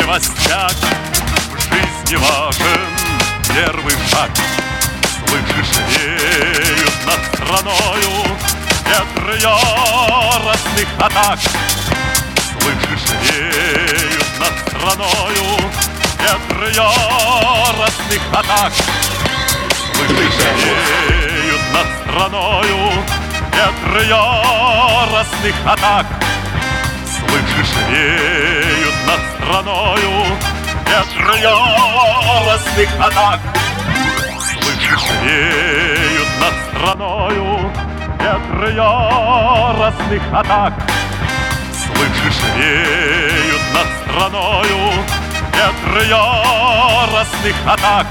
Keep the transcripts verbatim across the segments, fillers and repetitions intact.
новостях в жизни важен первый шаг. Слышишь, веют над страною ветры яростных атак. Слышишь, веют над страною ветры яростных атак. Слышишь, веют над страною ветры яростных атак. Слышишь, веют над страною ветры яростных атак. Слышишь, веют над страною ветры яростных атак. Слышишь, веют над страною ветры яростных атак.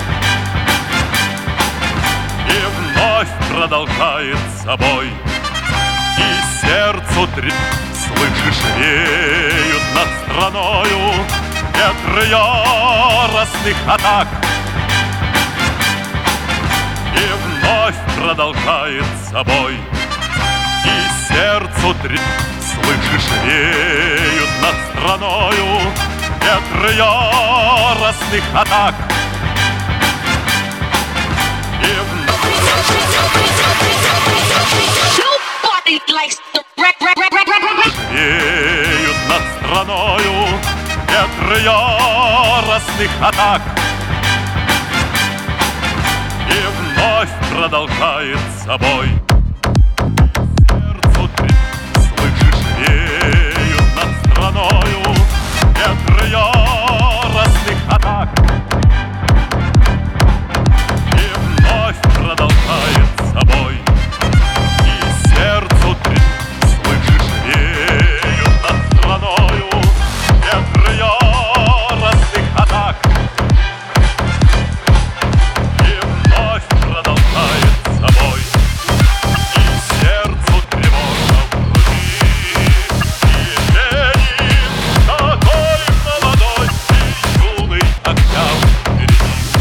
И вновь продолжается бой, и сердцу трепет. Слышишь, веют над страною ветры яростных атак. И вновь продолжается бой, и сердцу трепет. Слышишь, веют над страною ветры яростных атак. И вновь веют над страною ветры яростных атак. И вновь продолжается бой. Сердцу трепет. Слышишь, веют над страною ветры яростных атак. И вновь продолжается бой, и сердцу трепет. Слышишь, веют над страною ветры яростных атак. И вновь продолжается бой, и сердцу тревожно в груди. И Ленин такой молодой и юный октябрь впереди.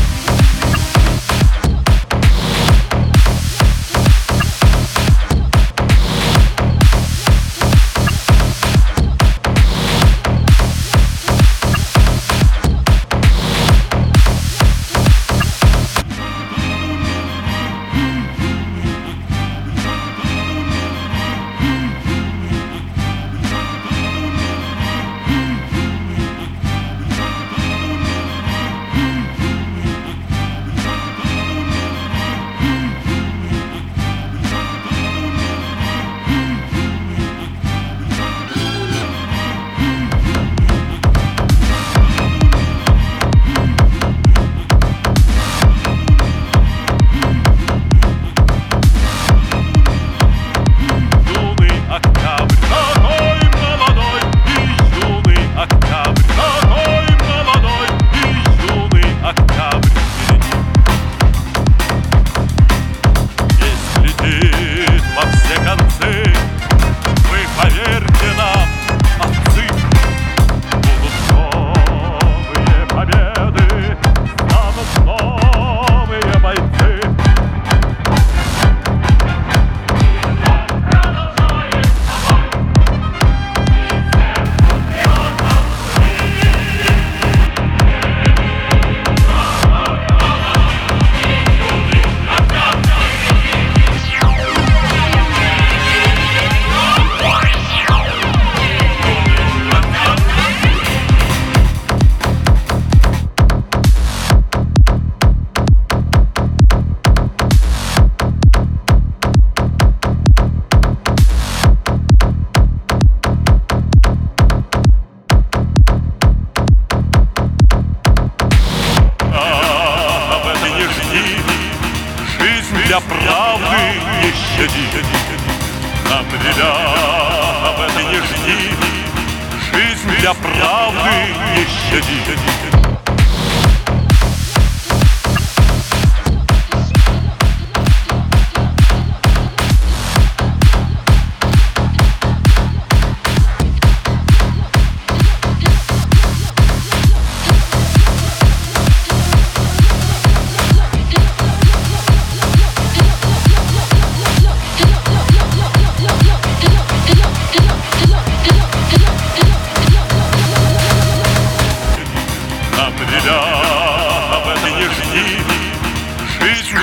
Для правды не щади. Нам, ребята, в это не жди. Жизнь для правды не щади.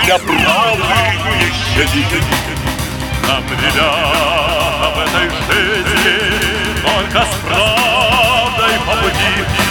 для правды не щадит. Нам, ребята, в этой жизни только с правдой по пути.